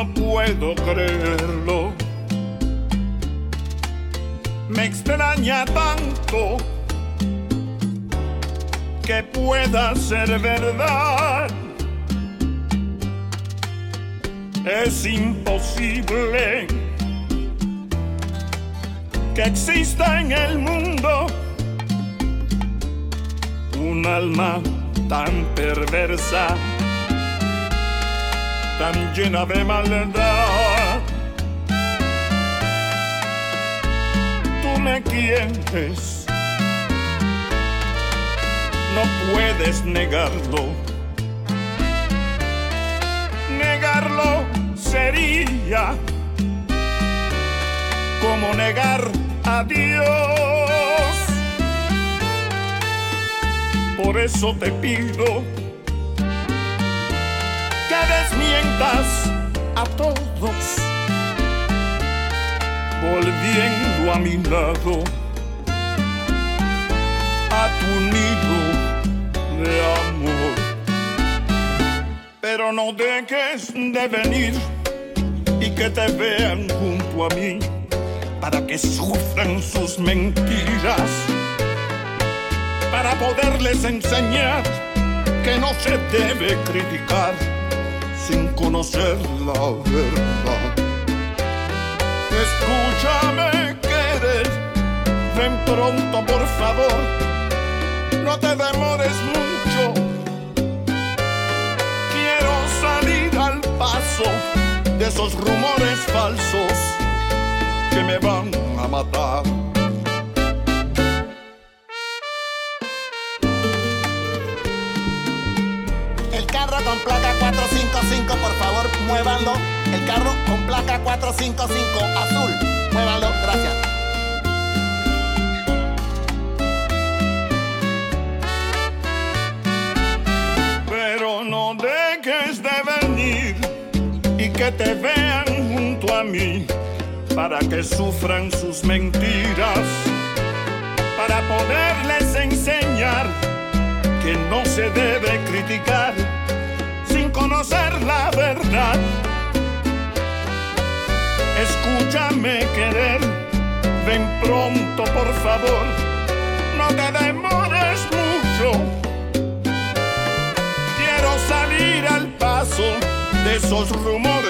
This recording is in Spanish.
no puedo creerlo. Me extraña tanto que pueda ser verdad. Es imposible que exista en el mundo un alma tan perversa, tan llena de maldad. Tú me quieres, no puedes negarlo. Negarlo sería como negar a Dios. Por eso te pido que desmientas a todos, volviendo a mi lado, a tu nido de amor. Pero no dejes de venir y que te vean junto a mí, para que sufran sus mentiras, para poderles enseñar que no se debe criticar sin conocer la verdad. Escúchame, querer, ven pronto por favor, no te demores mucho. Quiero salir al paso de esos rumores falsos que me van a matar. El carro con placa 455, por favor, muévanlo. El carro con placa 455, azul, muévanlo, gracias. Pero no dejes de venir y que te vean junto a mí, para que sufran sus mentiras, para poderles enseñar que no se debe criticar sin conocer la verdad. Escúchame, querer, ven pronto por favor, no te demores mucho. Quiero salir al paso de esos rumores